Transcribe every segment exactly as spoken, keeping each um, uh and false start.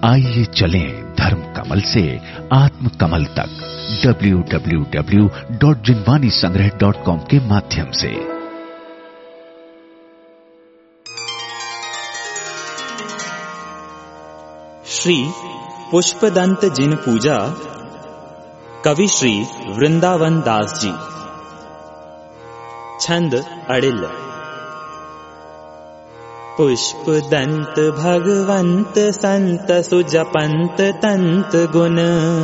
आइए चलें धर्म कमल से आत्म कमल तक W W W dot Jinvani Sangrah dot com के माध्यम से। श्री पुष्पदंत जिन पूजा। कवि श्री वृंदावन दास जी। छंद अड़िल। पुष्पदंत भगवंत संत सुजपंत तंत गुण,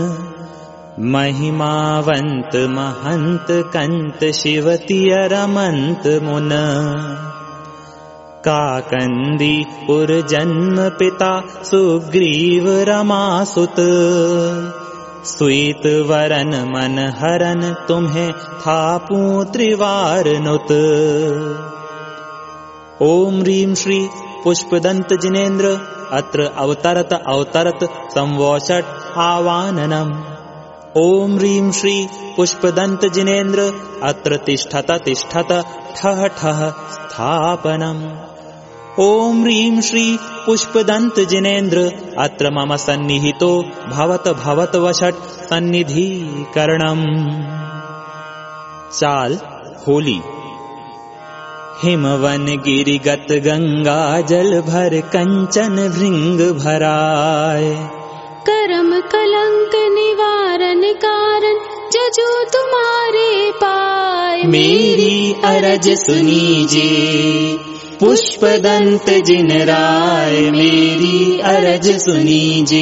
महिमावंत महंत कंत शिवती रमंत मुन। काकंदी पुर जन्म पिता सुग्रीव रमासुत, स्वीत वरन मन हरन तुम्हें थापू त्रिवार नुत। ओम ह्रीं श्री पुष्पदंत जिनेन्द्र अत्र अवतरत अवतरत संवोषट आवाननम्। ओम ह्रीं श्री पुष्पदंत जिनेन्द्र अत्र तिष्ठत तिष्ठत ठः ठः स्थापनम्। ओम ह्रीं श्री पुष्पदंत जिनेन्द्र अत्र मम सन्निहितो भवत भवत वषट् सन्निधिकरणम्। चाल होली। हिमवन गिरिगत गंगा जल भर कंचन भृंग भराय, करम कलंक निवारण कारण जजो तुम्हारे पाय। मेरी अरज सुनीजे पुष्पदंत जिन राय, मेरी अरज सुनीजे।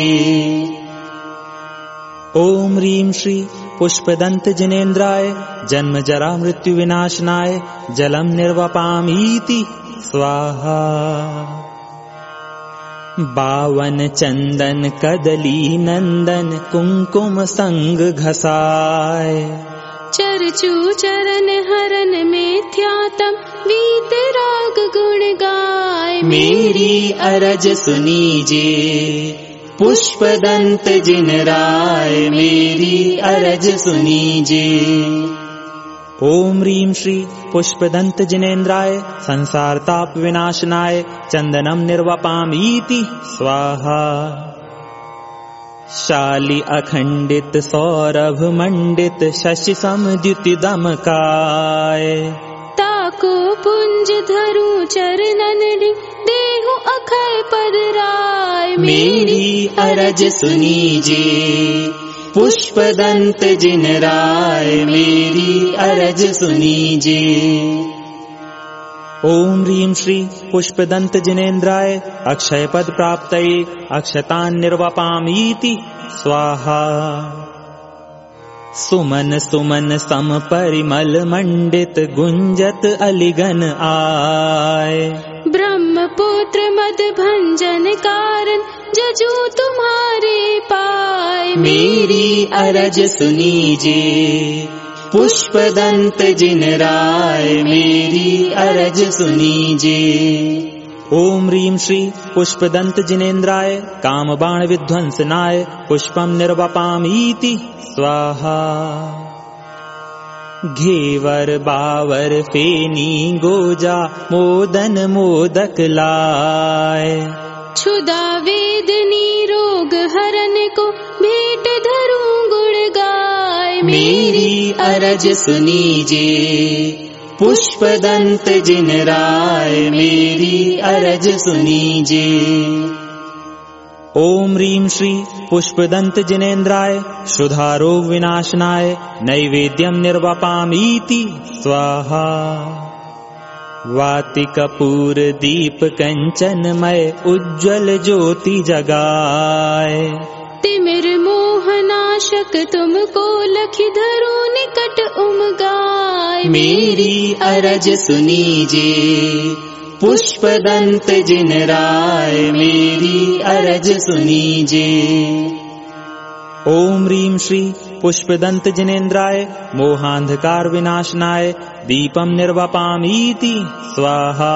ओम ह्रीं श्री पुष्पदंत जिनेन्द्राय जन्म जरा मृत्यु विनाशनाय जलम निर्वपामीति स्वाहा। बावन चंदन कदली नंदन कुंकुम संग घसाय, चरचू चरण हरन में ध्यातम वीत राग गुण गाय। मेरी अरज सुनीजे पुष्पदंत जिन राय, मेरी अरज सुनीजे। ओम ह्रीं श्री पुष्पदंत जिनेन्द्राय संसार ताप विनाशनाय चंदनम निर्वपामीति स्वाहा। शाली अखंडित सौरभ मंडित शशि समद्युति दमकाय, ताको पुंज धरु चरणन देहु अखय पद राय। मेरी अरज सुनीजे पुष्पदंत जिन राय, मेरी अरज सुनीजे। ओम ह्रीं श्री पुष्पदंत जिनेन्द्राय अक्षय पद प्राप्तये अक्षतान् निर्वपामीति स्वाहा। सुमन सुमन सम परिमल मंडित गुंजत अलिगन आय, ब्रह्मपुत्र मद भंजन कारण जजो तुम्हारे पाय। मेरी अरज सुनीजे पुष्पदंत जिन राय, मेरी अरज सुनीजे। ओम ह्रीं श्री पुष्पदंत जिनेन्द्राय काम बाण विध्वंसनाय पुष्पम निर्वपामीति स्वाहा। घेवर बावर फेनी गोजा मोदन मोदक लाय, क्षुदा वेदनी रोग हरन को भेंट धरू गुण गाय। मेरी अरज सुनीजे पुष्पदंत जिन राय, मेरी अरज सुनीजे। ओम ह्रीं श्री पुष्पदंत जिनेन्द्राय शुद्धा रोग विनाशनाय नैवेद्यम निर्वपामीति स्वाहा। वाति कपूर दीप कंचनमय उज्ज्वल ज्योति जगाए, तिमिर मोहनाशक तुमको लखि धरू निकट उमगाय। मेरी अरज सुनीजे पुष्पदंत जिन राय, मेरी अरज सुनीजे। ओम ह्रीं श्री पुष्पदंत जिनेन्द्राय मोहांधकार विनाशनाय दीपम निर्वपामीति स्वाहा।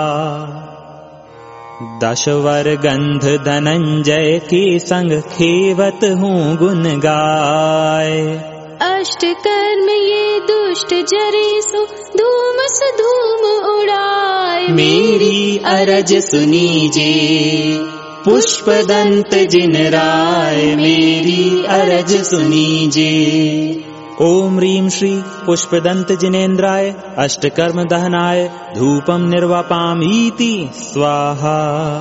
दशवर गंध धनंजय के संग खेवत हूँ गुण गाय, अष्ट कर्म ये दुष्ट जरे सो धूम से धूम उड़ाए। मेरी अरज सुनीजे पुष्पदंत जिनराय मेरी अरज सुनीजे। ओम ह्रीं श्री पुष्पदंत जिनेन्द्राय अष्टकर्म दहनाय धूपम निर्वापामीति स्वाहा।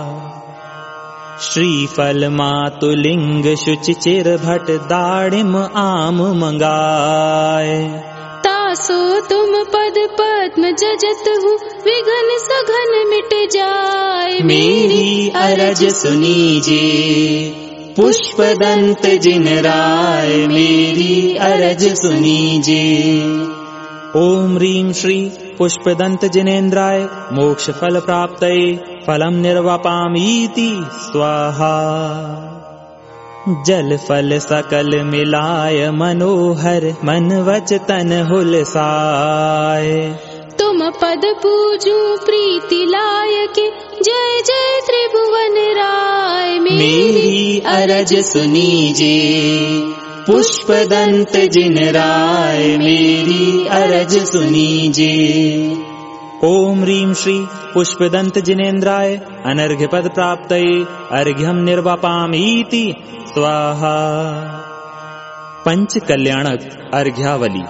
श्रीफल मातुलिंग शुचिचिर भट दाड़िम आम मंगाए। तासो तुम पद पद्म जजत हूँ विघन सघन मिट जाए। मेरी अरज सुनीजे पुष्पदंत जिनराय मेरी अरज सुनीजे। ओम ह्रीं श्री पुष्पदंत जिनेन्द्राय मोक्ष फल प्राप्तये फलम निर्वापामीति स्वाहा। जल फल सकल मिलाय मनोहर मन वच तन हुलसाय। तुम पद पूजू प्रीति लायके जय जय त्रिभुवन राय। मेरी अरज सुनीजे पुष्पदंत जिनराय मेरी अरज सुनीजे। ओम ह्रीं श्री पुष्पदंत जिनेन्द्राय अनर्घ्य पद प्राप्तये अर्घ्यम निर्वापामीति स्वाहा। पंच कल्याणक अर्घ्यावली।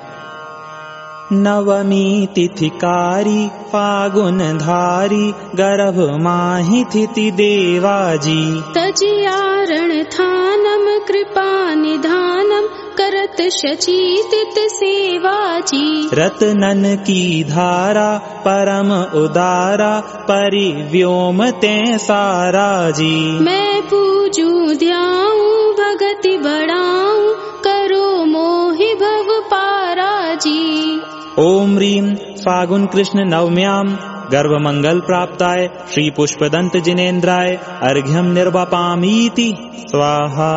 नवमी तिथिकारी फागुन धारी गर्भ माहि थिति देवाजी। तजियारण थानम कृपा निधानम करत शचीतित सेवाजी। रतनन की धारा परम उदारा परिव्योम ते सारा जी। मैं पूजू ध्याऊं भगति बढ़ाऊं करो मोहि भव पारा जी। ओम ह्रीं फागुन कृष्ण नवम्याम गर्भ मंगल प्राप्ताय श्री पुष्पदंत जिनेन्द्राय अर्घ्यम निर्वापामीति स्वाहा।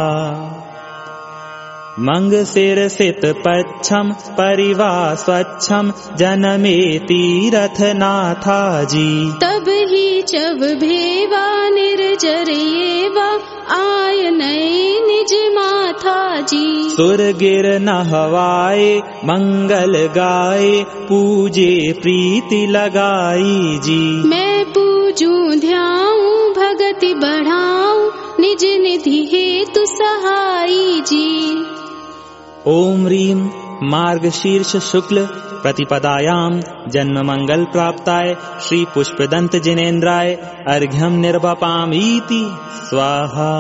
मंग सिर सित पच्छम परिवा स्वच्छम जनमे तीरथ नाथा जी। तब ही जब भेवा निर्जर येवा आय नए निज माथा जी। सुर गिर नहवाए मंगल गाए पूजे प्रीति लगाई जी। मैं पूजू ध्याऊं भगति बढ़ाऊं निज निधि हेतु सहाई जी। ओम ह्रीं मार्गशीर्ष शुक्ल प्रतिपदायाम जन्म मंगल प्राप्ताय श्री पुष्पदंत जिनेन्द्राय अर्घ्यम निर्वापामीति स्वाहा।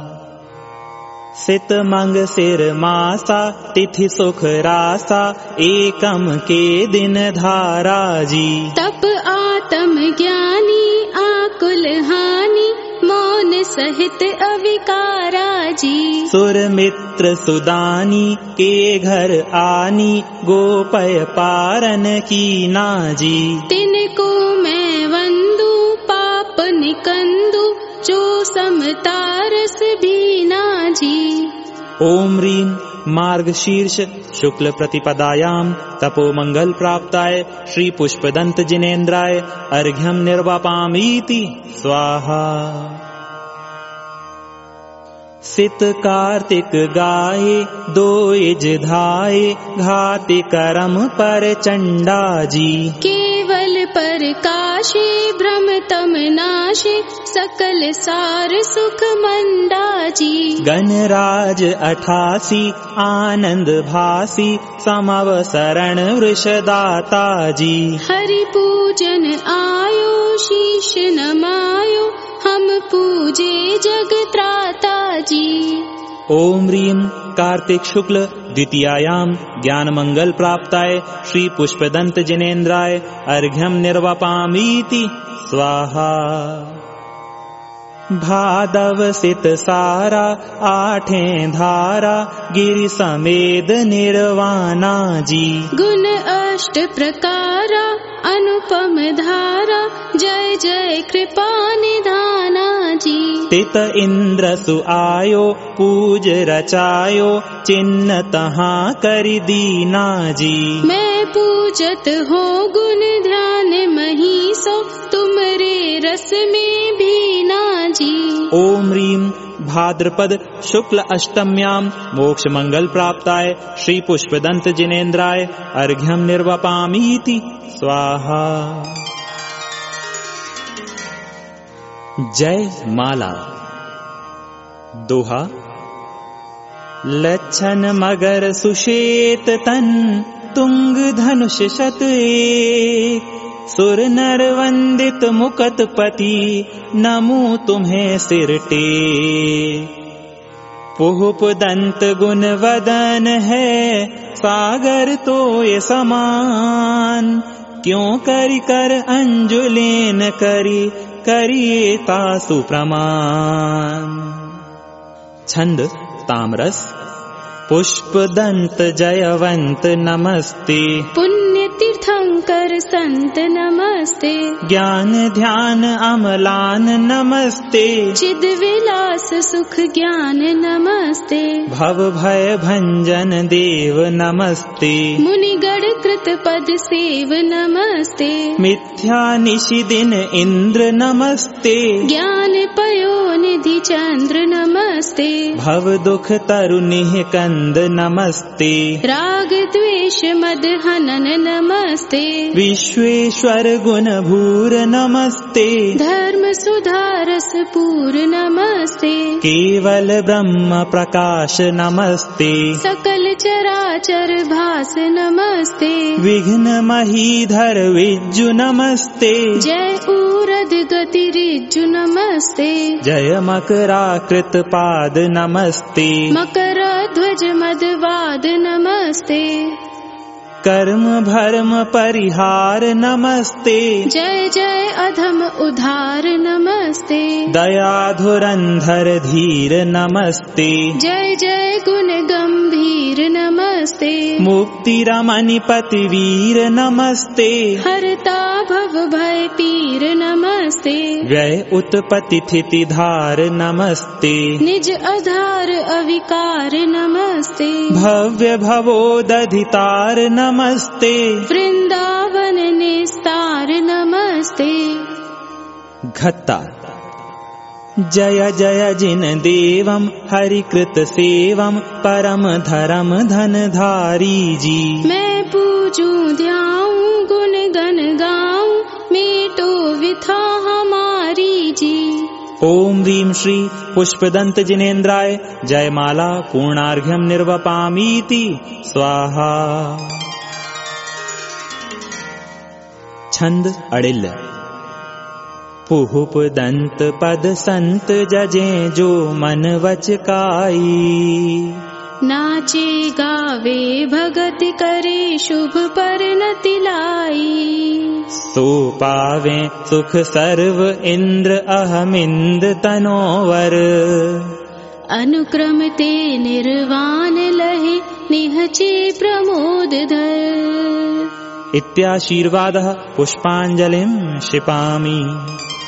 सित मंग सिर मासा तिथि सुख रासा एकम के दिन धारा जी। तप आत्म ज्ञानी आकुल हानि मौन सहित अविकारा जी। सुर मित्र सुदानी के घर आनी गोपय पारन की नाजी। तिनको मैं वंदू पाप निकंदू जो समतारस भी नाजी। ओम ह्रीं मार्गशीर्ष शुक्ल प्रतिपदायाम तपो मंगल प्राप्ताय श्री पुष्पदंत जिनेन्द्राय अर्घ्यम निर्वापामीति स्वाहा। सित कार्तिक गाये दोइज धाये घाति करम पर चंडा जी। केवल प्रकाशे भ्रम तम नाशे सकल सार सुख मंडा जी। गणराज अठासी आनंद भासी समवसरण वृषदाता जी। हरि पूजन आयो शीश नमायो हम पूजे जग त्राता जी। ओम ह्रीं कार्तिक शुक्ल द्वितीयायाम ज्ञान मंगल प्राप्ताय श्री पुष्पदंत जिनेन्द्राय अर्घ्यम निर्वापामीति स्वाहा। भादव सित सारा आठें धारा गिरि समेद निर्वाणा जी। गुण अष्ट प्रकारा अनुपम धारा जय जय कृपा निधाना जी। तित इंद्र सु आयो पूज रचायो चिन्ह तहाँ करि दीना जी। मैं पूजत हो गुण ध्यान महीसो तुमरे रस में भी ना जी। ओम ह्रीं भाद्रपद शुक्ल अष्टम्याम मोक्ष मंगल प्राप्ताय श्री पुष्पदंत जिनेन्द्राय अर्घ्यम निर्वापामीति स्वाहा। जय माला। दोहा। लच्छन मगर सुषेत तन, तुंग धनुष शत एक, सुर नर वंदित मुकत पति, नमो तुम्हें सिर टेक। पुहुप दंत गुण वदन है, सागर तो ये समान, क्यों करि कर अंजुलेन करी, करिए तासु प्रमाण। छंद तामरस। पुष्प दंत जयवंत नमस्ते, पुण्य तीर्थंकर संत नमस्ते, ज्ञान ध्यान अमलान नमस्ते, चिद विलास सुख ज्ञान नमस्ते, भव भय भंजन देव नमस्ते, मुनिगण कृत पद सेव नमस्ते, मिथ्या निशि दिन इंद्र नमस्ते, ज्ञान पयो निधि चंद्र नमस्ते, भव दुख तरुनिह कंद नमस्ते, राग द्वेष मद हनन नमस्ते, विश्वेश्वर गुण भूर नमस्ते, धर्म सुधारस पूर नमस्ते, केवल ब्रह्म प्रकाश नमस्ते, सकल चराचर भास नमस्ते, विघ्न महीधर विज्जु नमस्ते, जय ऊरद गति रिज्जु नमस्ते, जय मकराकृत पाद नमस्ते, मकर ध्वज मदवाद नमस्ते, कर्म भर्म परिहार नमस्ते, जय जय अधम उधार नमस्ते, दया धुरंधर धीर नमस्ते, जय जय गुण गंभीर नमस्ते, मुक्ति रमणि पति वीर नमस्ते, हरता भव भय पीर नमस्ते, व्यय उत्पत्ति थिति धार नमस्ते, निज आधार अविकार नमस्ते, भव्य भवोदधितार नमस्ते, वृंदावन निस्तार नमस्ते। घत्ता। जय जय जिन देवम हरिकृत सेवम, परम धरम धन धारी जी। मैं पूजूं ध्याऊं गुण गण गाऊं, मेटो विथा हमारी जी। ओम ह्रीं श्री पुष्पदंत जिनेन्द्राय जयमाला पूर्णार्घ्यम निर्वपामीति स्वाहा। छंद अड़िल। पुहुप दंत पद संत जजे जो मन वच काई, नाचे गावे भगत करे शुभ परिणति लाई। सो पावे सुख सर्व इंद्र अहमिंद तनोवर, अनुक्रम ते निर्वाण लहे निहचे प्रमोद धर। इत्याशीर्वादः पुष्पांजलिं क्षिपामि।